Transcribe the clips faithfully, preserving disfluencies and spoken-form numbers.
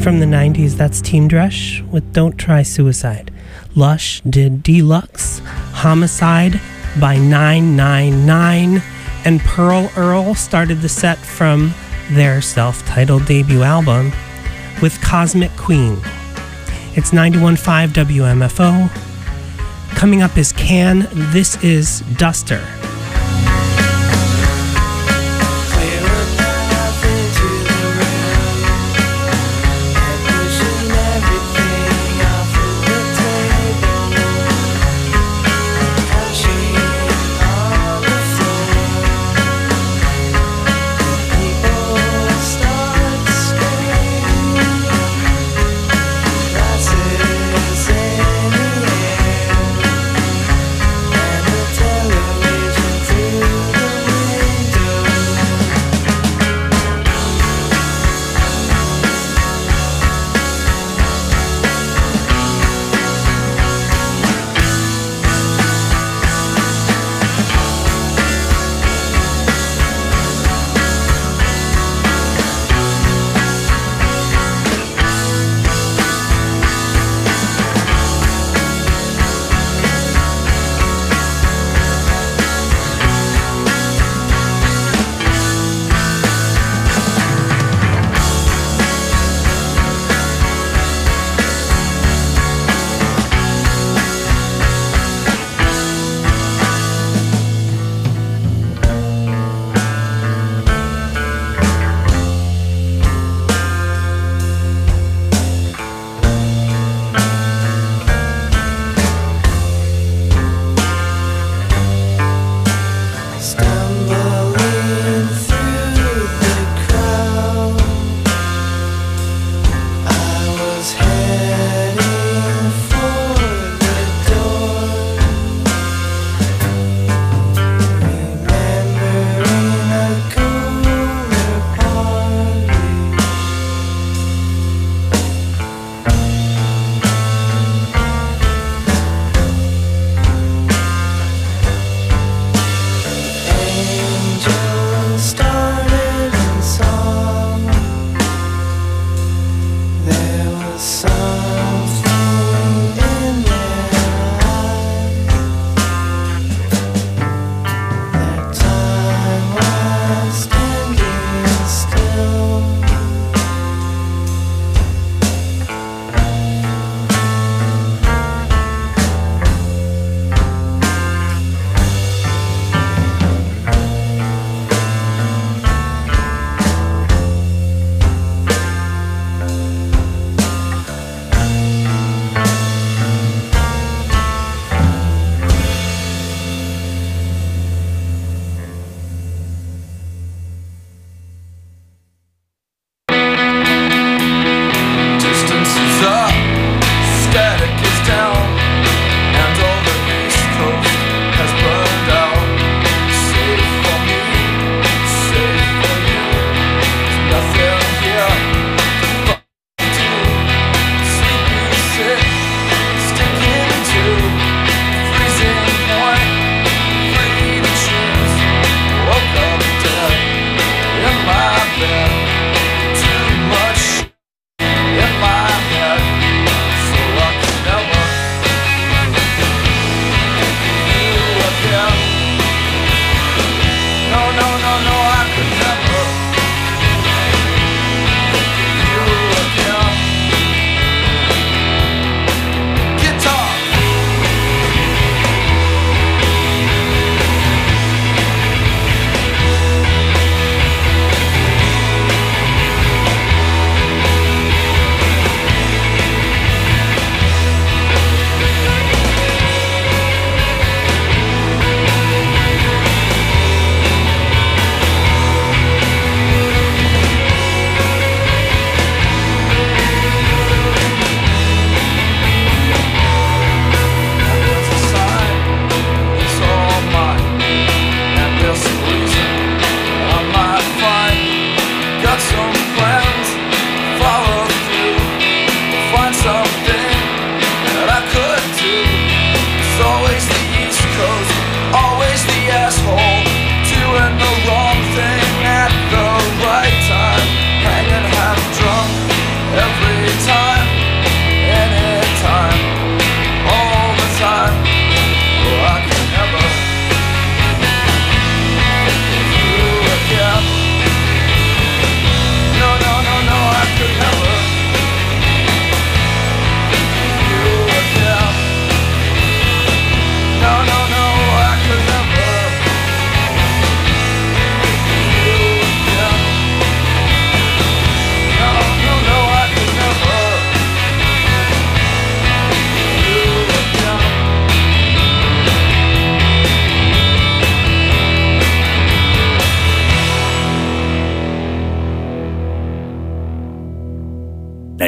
from the nineties, that's Team Dresch with Don't Try Suicide. Lush did Deluxe, Homicide by nine nine nine, and Pearl Earl started the set from their self-titled debut album with Cosmic Queen. It's ninety-one point five W M F O. Coming up is Can. This is Duster. Television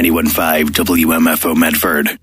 ninety-one point five W M F O Medford.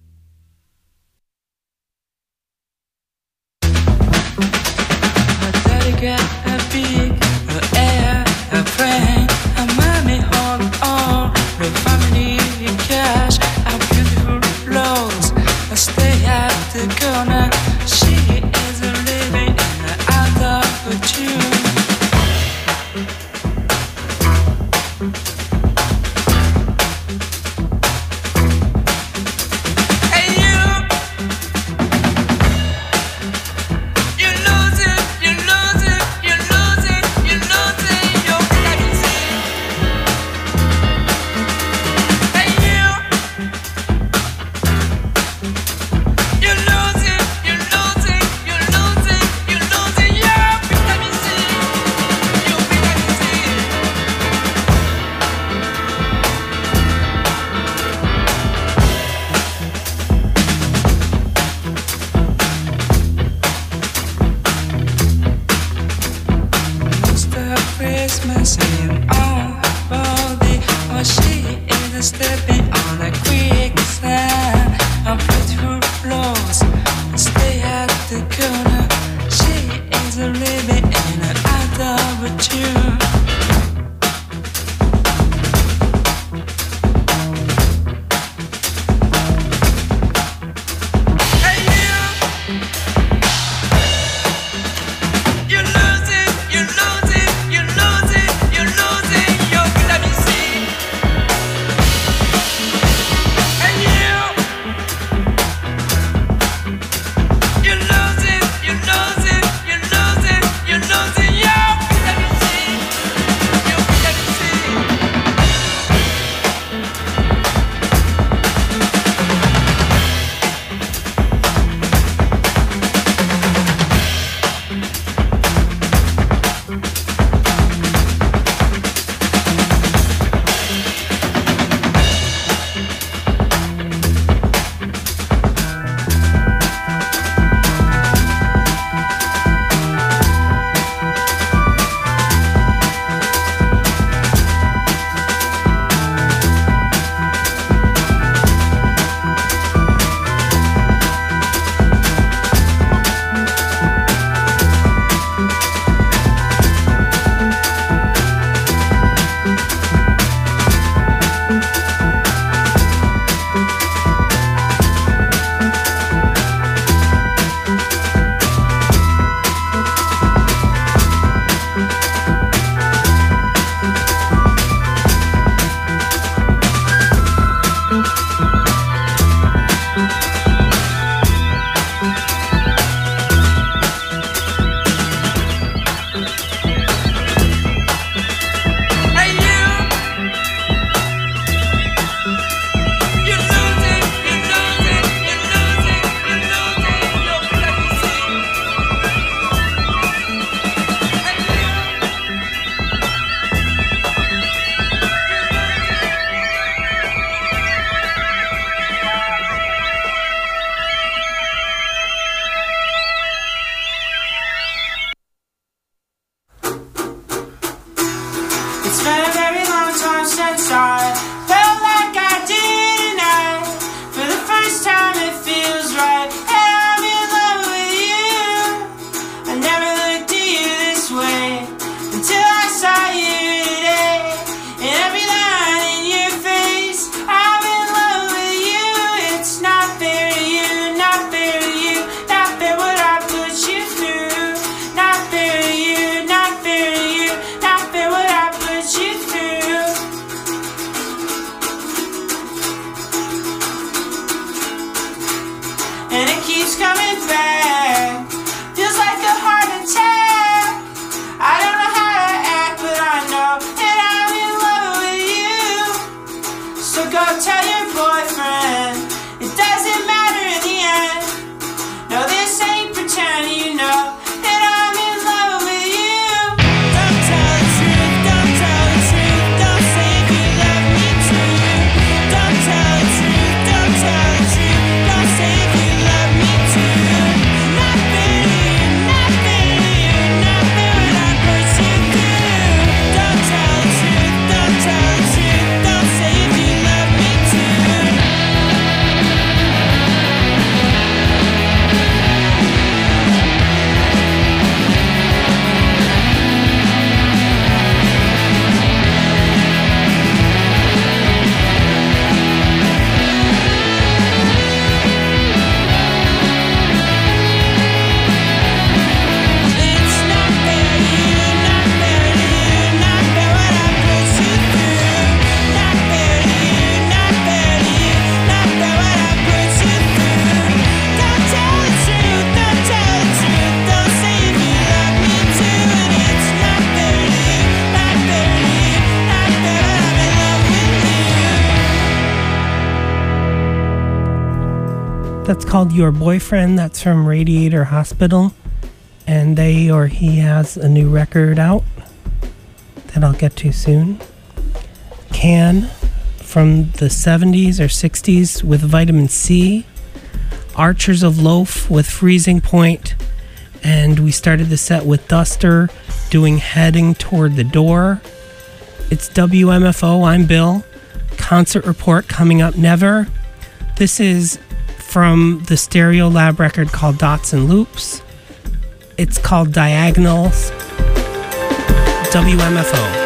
that's called Your Boyfriend. That's from Radiator Hospital. And they or he has a new record out that I'll get to soon. Can from the seventies or sixties with Vitamin C. Archers of Loaf with Freezing Point. And we started the set with Duster doing Heading Toward the Door. It's W M F O. I'm Bill. Concert report coming up never. This is from the Stereo Lab record called Dots and Loops. It's called Diagonals. W M F O.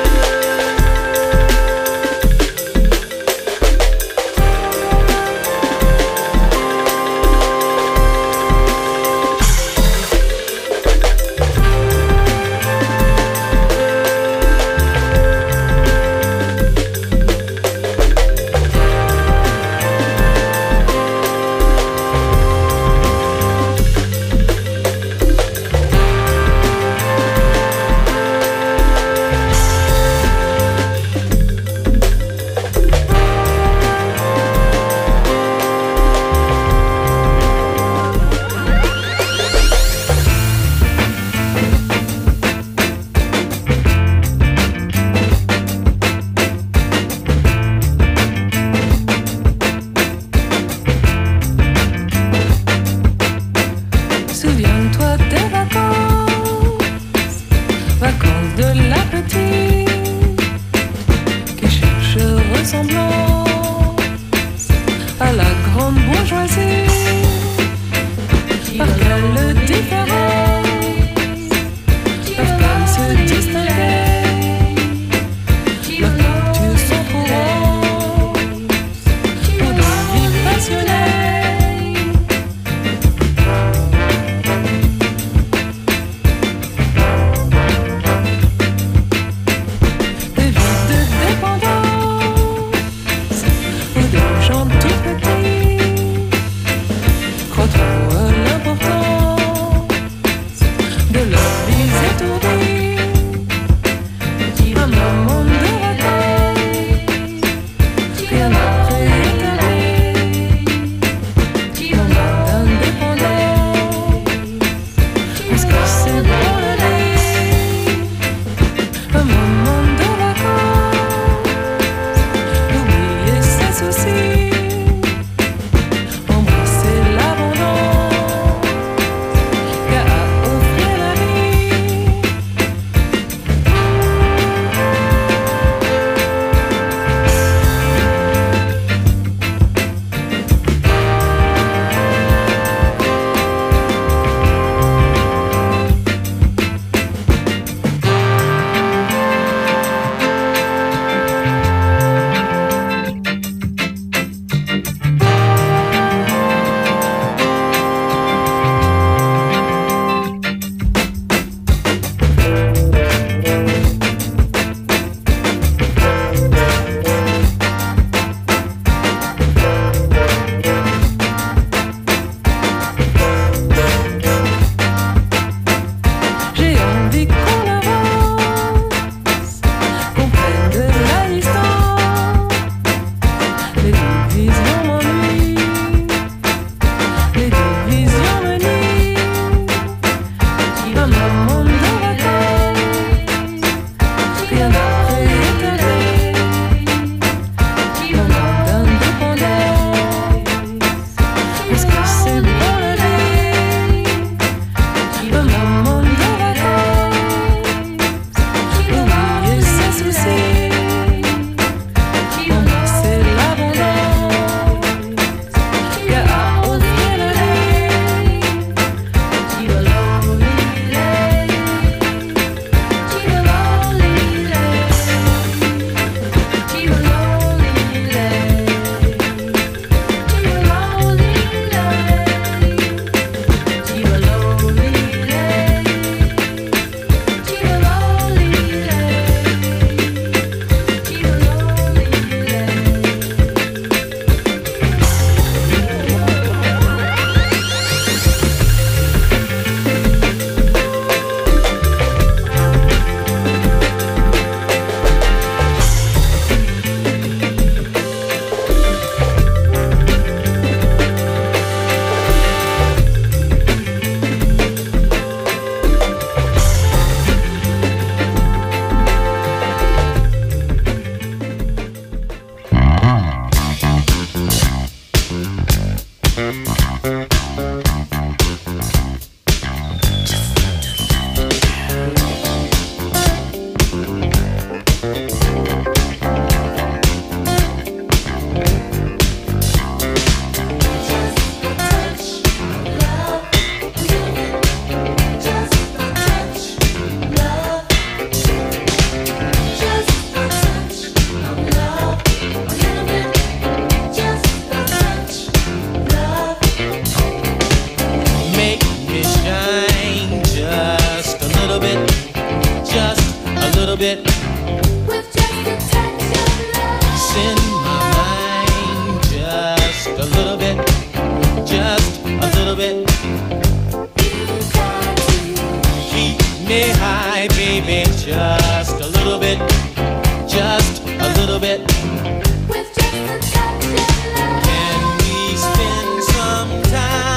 bit. With just a touch of love. Send my mind just a little bit. Just a little bit. You've got to keep me high, baby. Just a little bit. Just a little bit. With just a touch of love. Can we spend some time?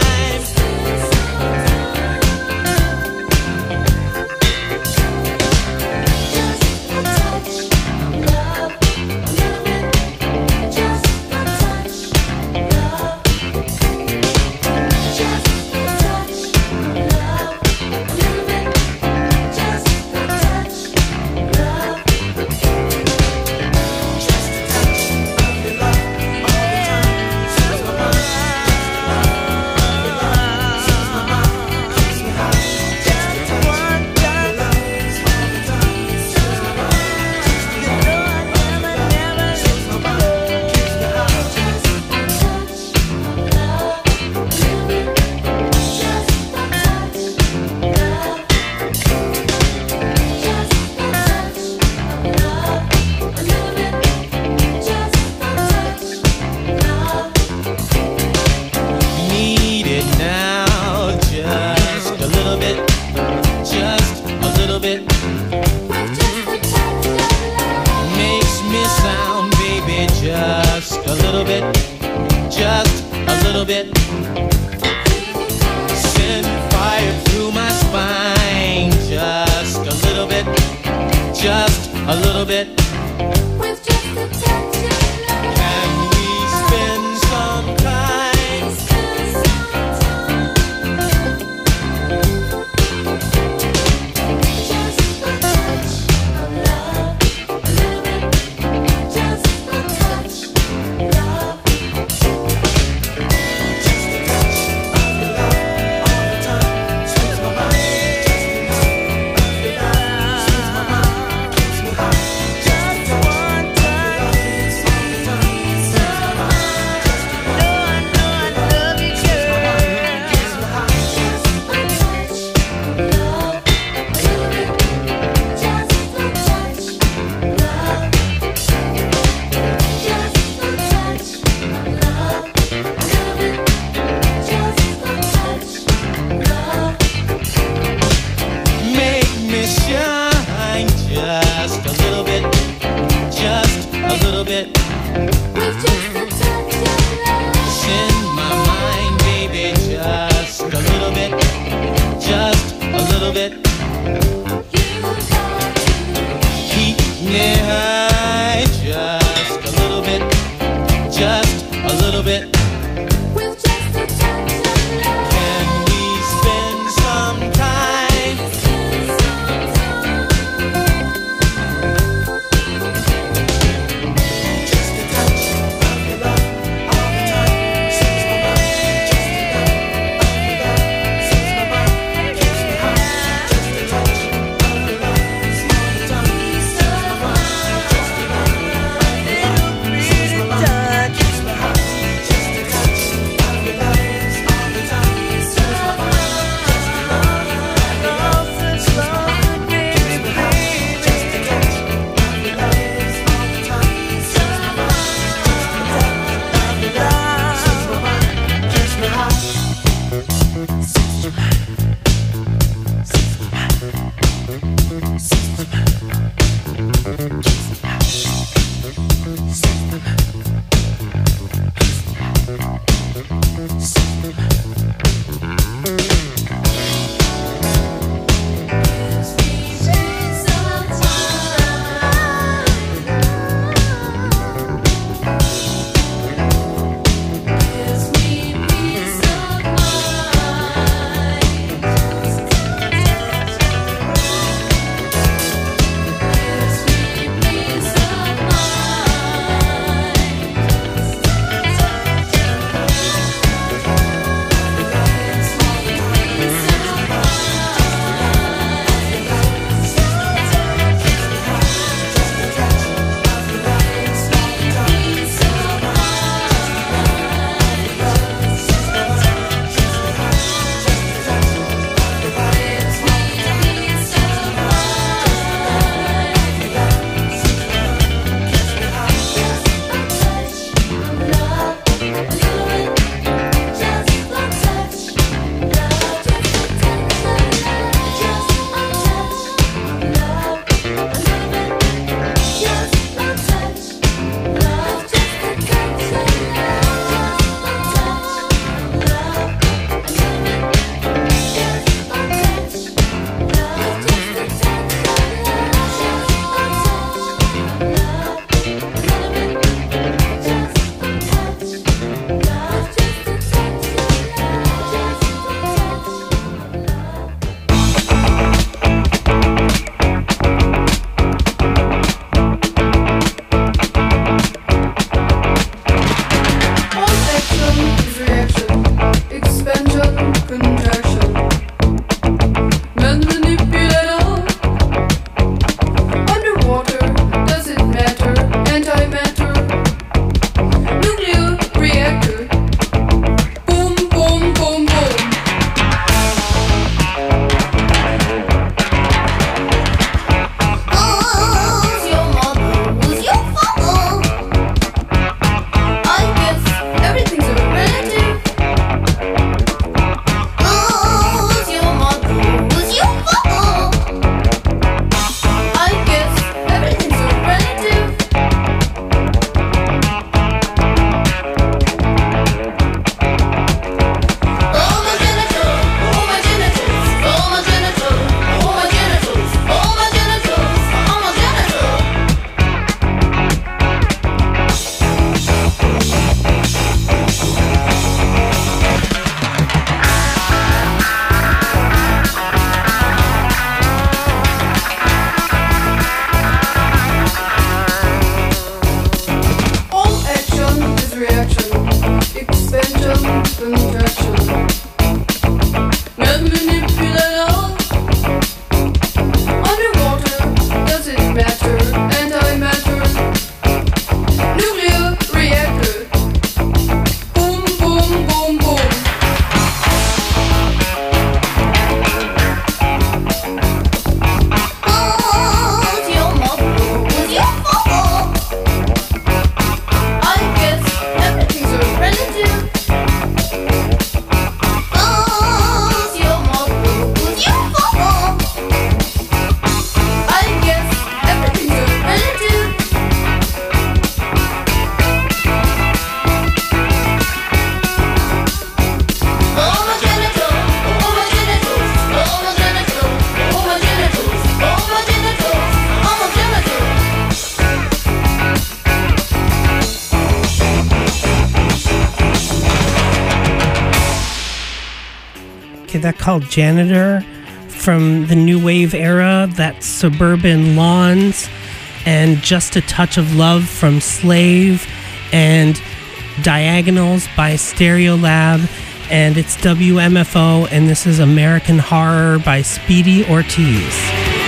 hear that called Janitor from the New Wave era, that Suburban Lawns, and Just a Touch of Love from Slave, and Diagonals by Stereolab, and it's W M F O, and this is American Horror by Speedy Ortiz.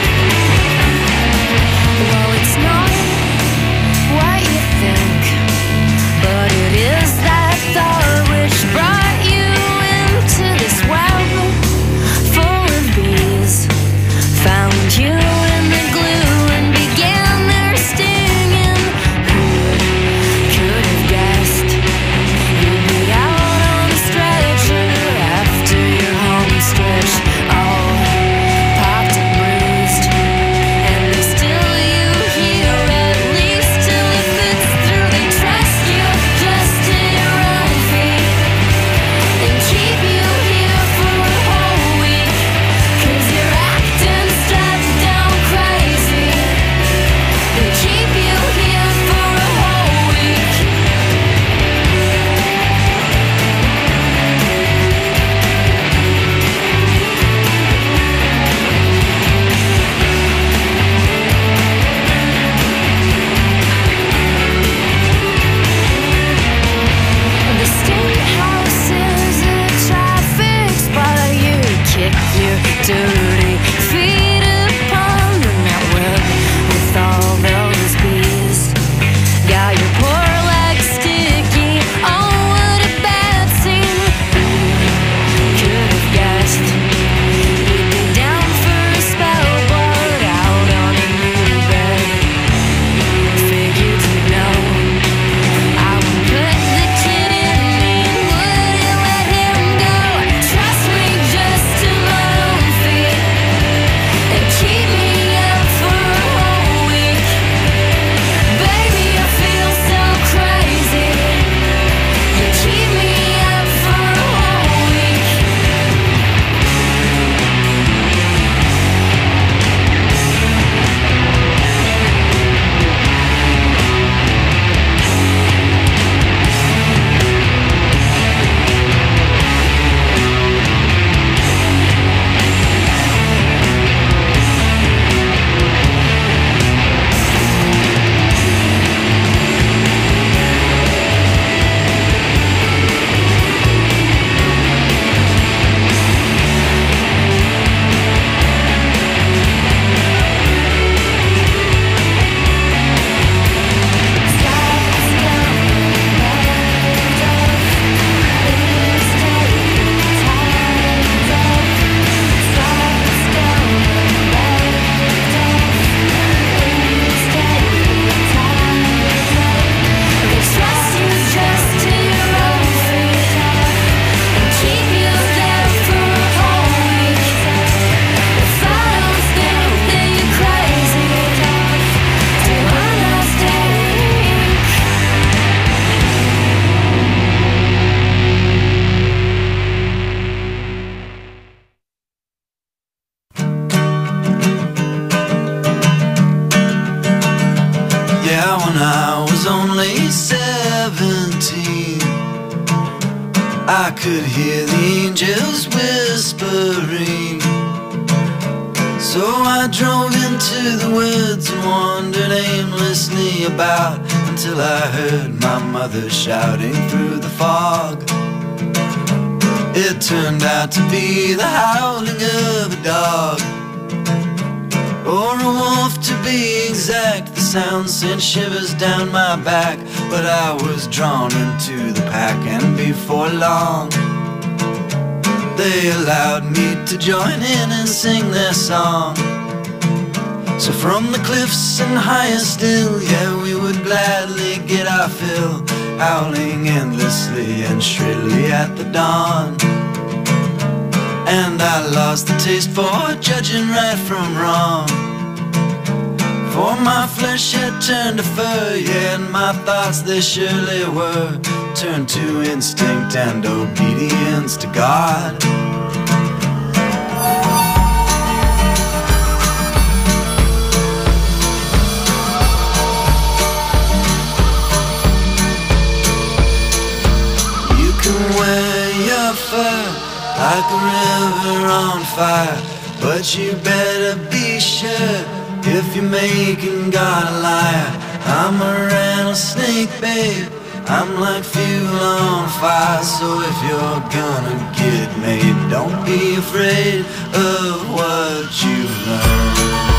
I could hear the angels whispering. So I drove into the woods and wandered aimlessly about until I heard my mother shouting through the fog. It turned out to be the howling of a dog, or a wolf to be exact. The sound sent shivers down my back, but I was drawn into the pack, and before long they allowed me to join in and sing their song. So from the cliffs and higher still, yeah, we would gladly get our fill, howling endlessly and shrilly at the dawn. And I lost the taste for judging right from wrong, for my flesh had turned to fur, yeah, and my thoughts, they surely were turned to instinct and obedience to God. You can wear your fur, I like a river on fire. But you better be sure, if you're making God a liar. I'm a rattlesnake, babe, I'm like fuel on fire. So if you're gonna get made, don't be afraid of what you learn.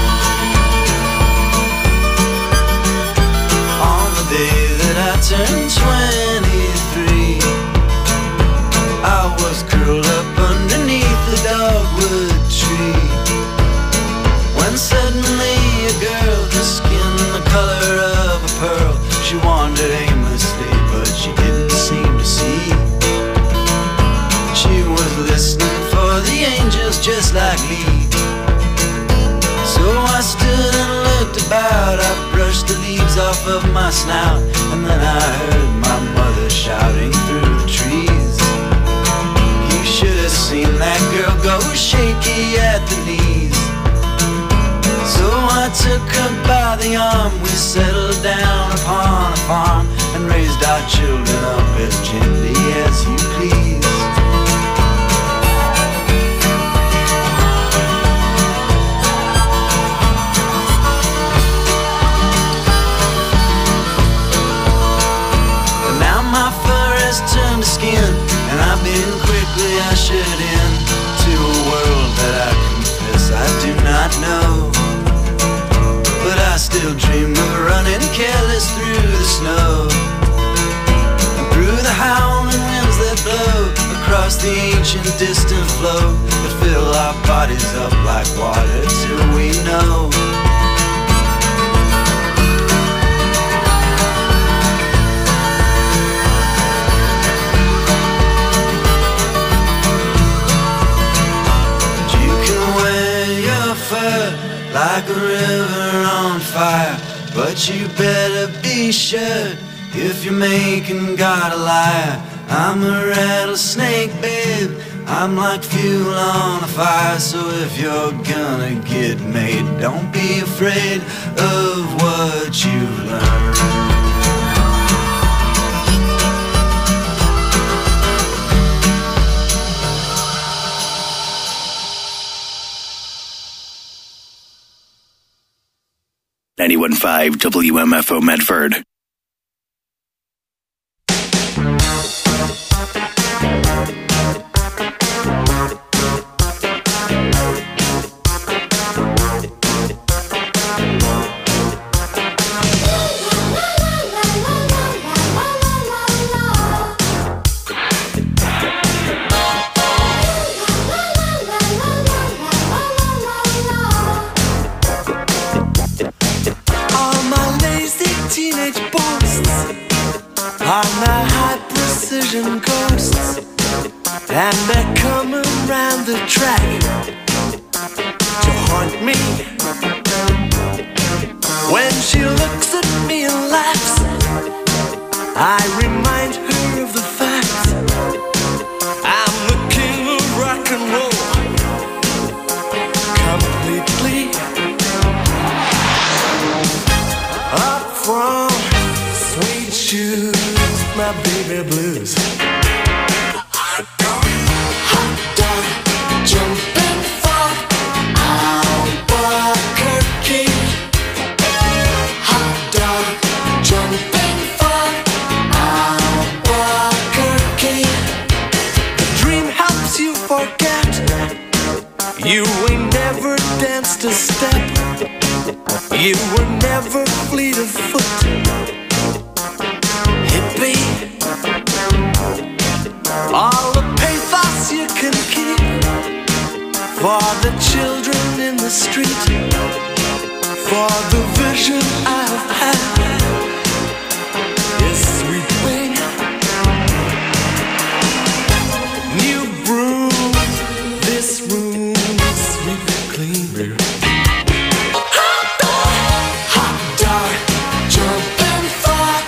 On the day that I turned twenty-three, I was curled up underneath the dogwood tree, when suddenly a girl, her skin the color of a pearl, she wandered aimlessly, but she didn't seem to see. She was listening for the angels just like me. So I stood and looked about, I brushed the leaves off of my snout, and then I heard my mother shouting through the trees. You should have seen that girl go shaky at the knees. So I took her by the arm, we settled down upon a farm, and raised our children up as gently as you please. Turned to skin, and I've been quickly ushered in to a world that I confess I do not know. But I still dream of running careless through the snow, and through the howling winds that blow across the ancient distant flow, that fill our bodies up like water till we know. Like a river on fire, but you better be sure, if you're making God a liar. I'm a rattlesnake, babe, I'm like fuel on a fire. So if you're gonna get made, don't be afraid of what you've learned. ninety-one point five W M F O Medford. Ghosts, and they're coming round the track to haunt me. When she looks at me and laughs, I remind her of the fact I'm the king of rock and roll, completely. Up from Sweet Shoes, my baby blues. You ain't never danced a step, you were never fleet of foot. Hippie, all the pathos you can keep for the children in the street, for the vision I've had is sweeping. New broom, this room clean beer. Hot dog, hot dog, jumping far,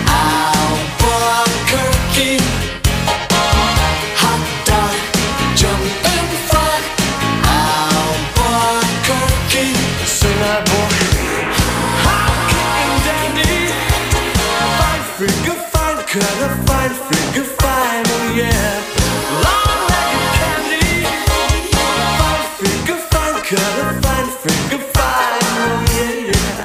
Albuquerque. Hot dog, jumping far, Albuquerque. Sing that boy. Hot kicking dandy, fine figure, fine cut, a fine figure, fine, oh yeah. Long legged candy. figure fine, oh yeah, yeah.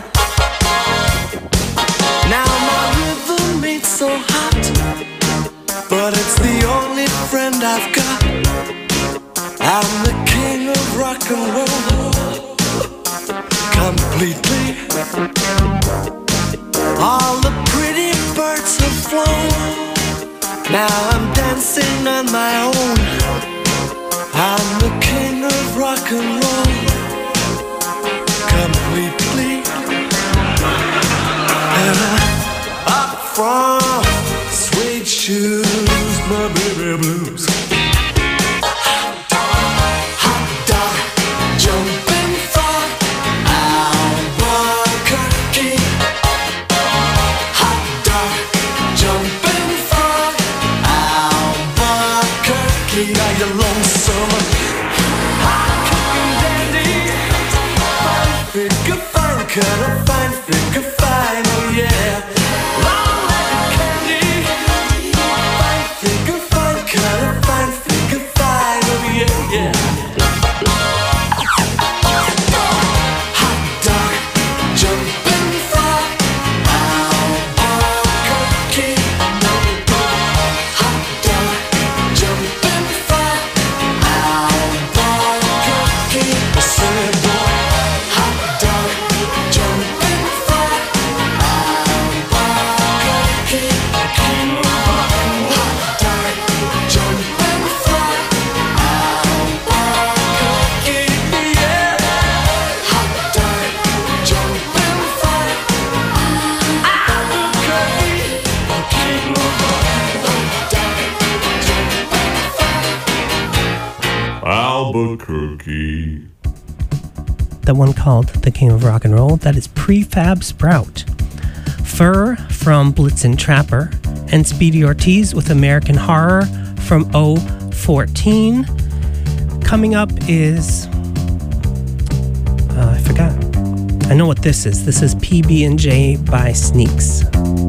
Now my rhythm ain't so hot, but it's the only friend I've got. I'm the king of rock and roll, completely. All the pretty birds have flown. Now I'm dancing on my own. I'm the king of rock and roll, completely. And I'm up from suede shoes, my baby blues. Hot dog, jumping for Albuquerque. Hot dog, jumping for Albuquerque. Now you're lonesome, hot cooking dandy. Fine figure, fine cut, a fine figure, fine, oh yeah. Long-legged candy. Fine figure, fine cut, a fine figure, fine, oh yeah, yeah. Hot dog, jumping for Albuquerque. Hot dog, jumping for Albuquerque. I said, boy, hot dog, jumping for Albuquerque. Hot dog, jumping for Albuquerque, yeah. Hot dog, jumping for Albuquerque. The one called The King of Rock and Roll, that is Prefab Sprout. Fur from Blitzen Trapper, and Speedy Ortiz with American Horror from oh fourteen. Coming up is, uh, I forgot. I know what this is. This is P B and J by Sneaks.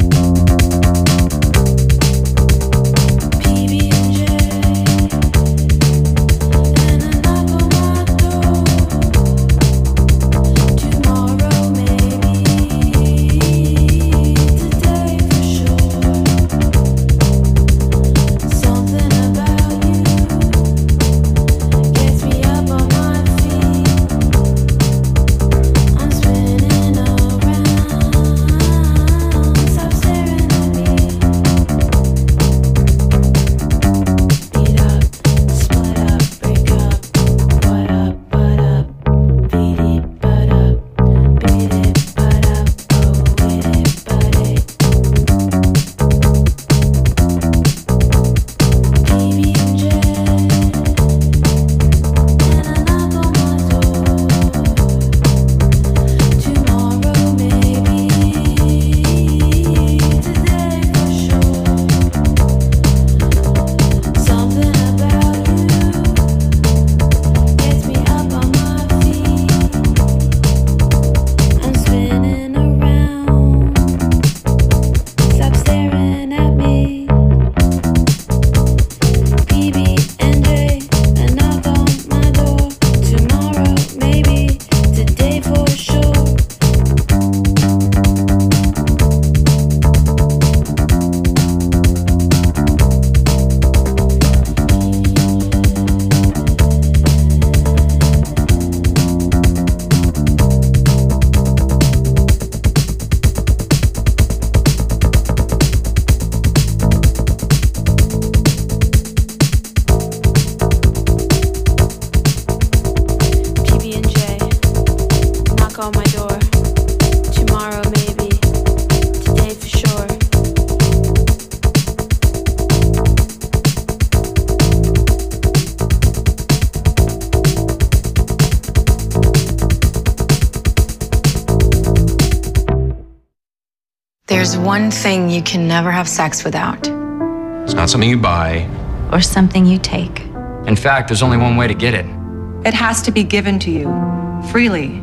There's one thing you can never have sex without. It's not something you buy. Or something you take. In fact, there's only one way to get it. It has to be given to you, freely.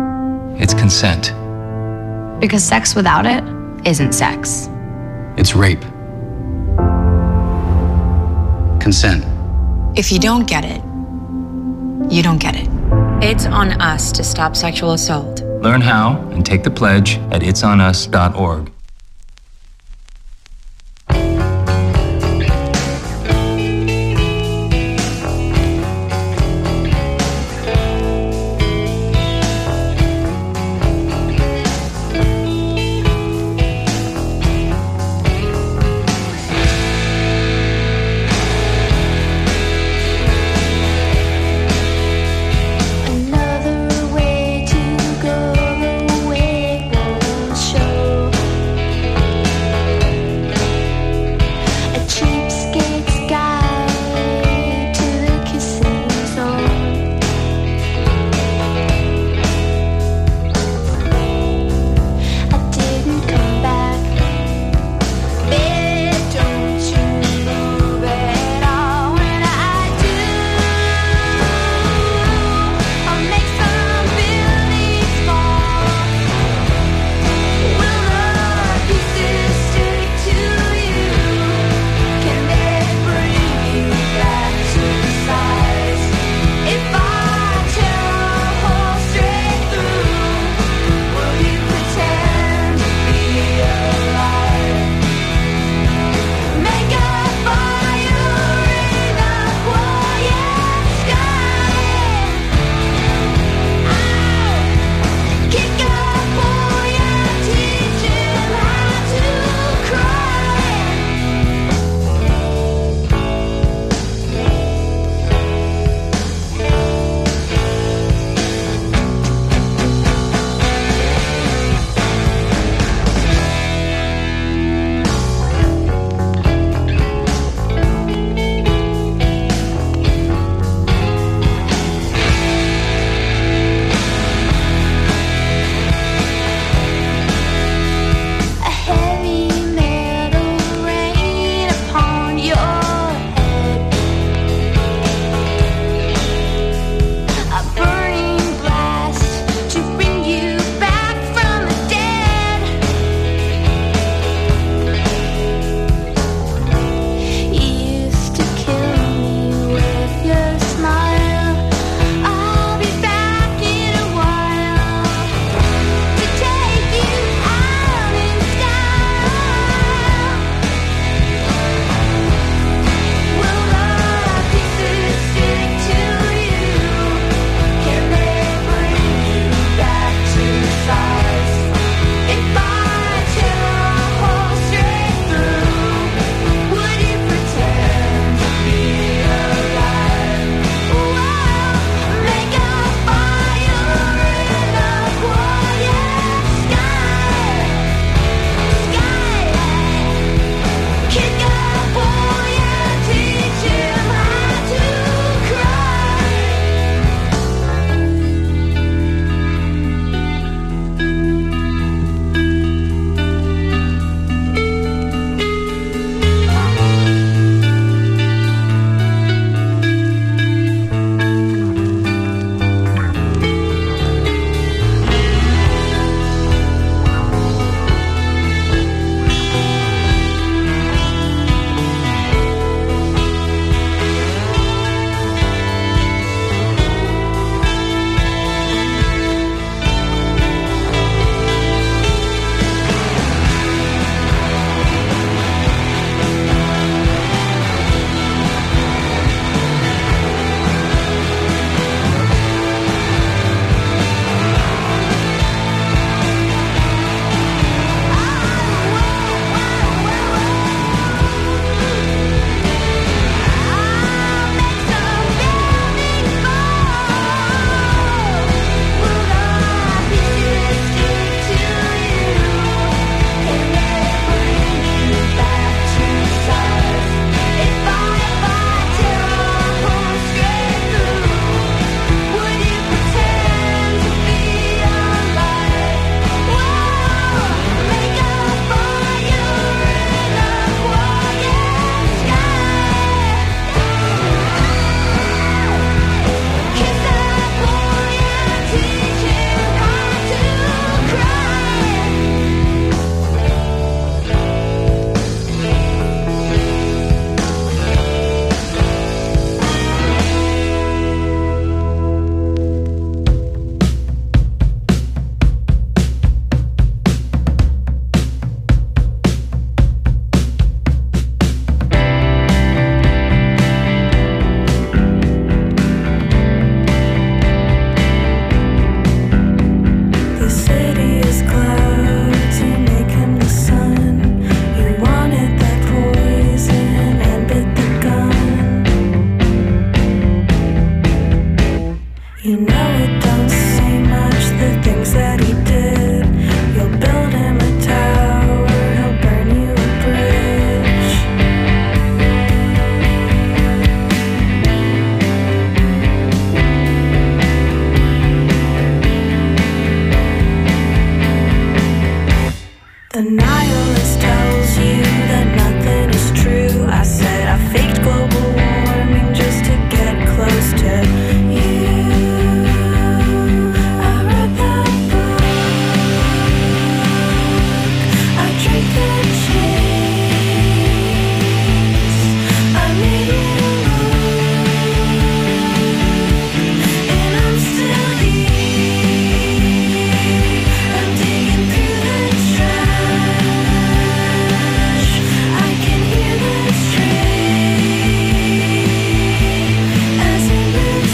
It's consent. Because sex without it isn't sex. It's rape. Consent. If you don't get it, you don't get it. It's on us to stop sexual assault. Learn how and take the pledge at its on us dot org. Another way to go, the way it won't show. The nihilist tells you that nothing is true. I said I faked global warming just to get close to you. I read the book, I drank the cheese, I made it alone, and I'm still here. I'm digging through the trash. I can hear the train as it moves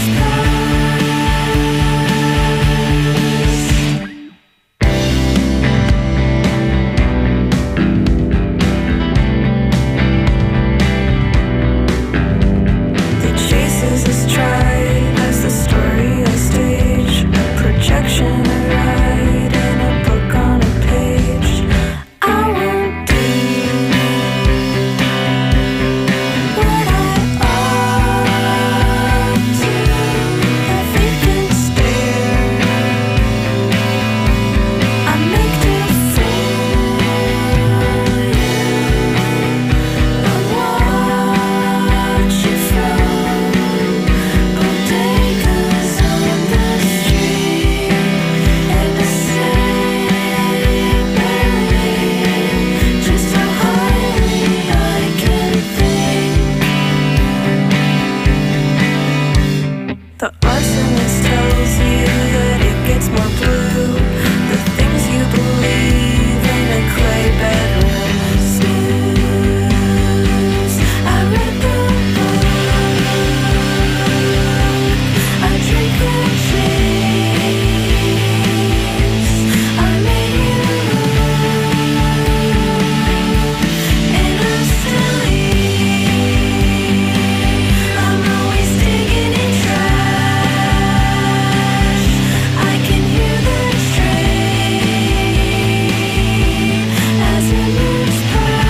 The chase is as tried as the story I stage. A projection I write in a book on a page. I won't do what I ought to. The vacant stare. I make to fool you. I watch you from bodegas on the street and I say barely just how highly I can think. The arsonist tells you that it gets more blue. The things you believe in a clay bedroom snooze. I read the book, I drank the cheese, I made it alone, and I'm still here. I'm always digging in trash. I can hear the train as it moves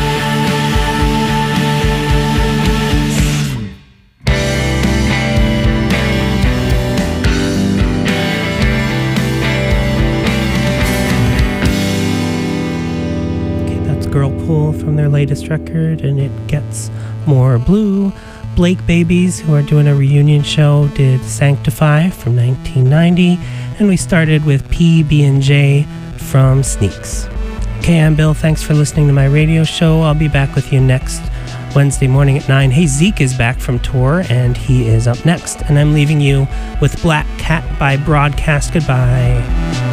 Okay, that's Girlpool from their latest record, and it gets more blue. Blake Babies, who are doing a reunion show, did Sanctify from nineteen ninety, and we started with P B and J from Sneaks. Okay, I'm Bill. Thanks for listening to my radio show. I'll be back with you next Wednesday morning at nine. Hey, Zeke is back from tour, and he is up next. And I'm leaving you with Black Cat by Broadcast Goodbye.